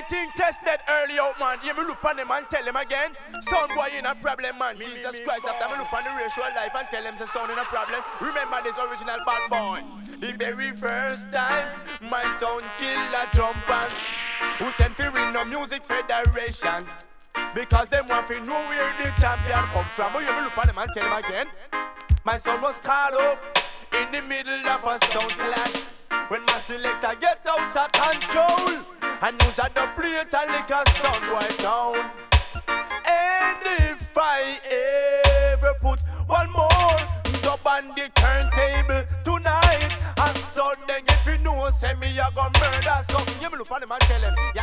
Anything tested early out, man. You me look on them and tell them again. Son boy in a problem, man. Jesus Christ, after me look on the racial life and tell them say son in a problem. Remember this original bad boy. The very first time my son killed a Trump who sent me win no music federation. Because them want to know where the champion come from. But you me look on them and tell them again. My son was caught up in the middle of a sound clash. When my selector get out of control and use a the plate and lick a sound right down. And if I ever put one more dub on the turntable tonight, I saw them if you know, say me I gon' murder something. You me look on them and tell them,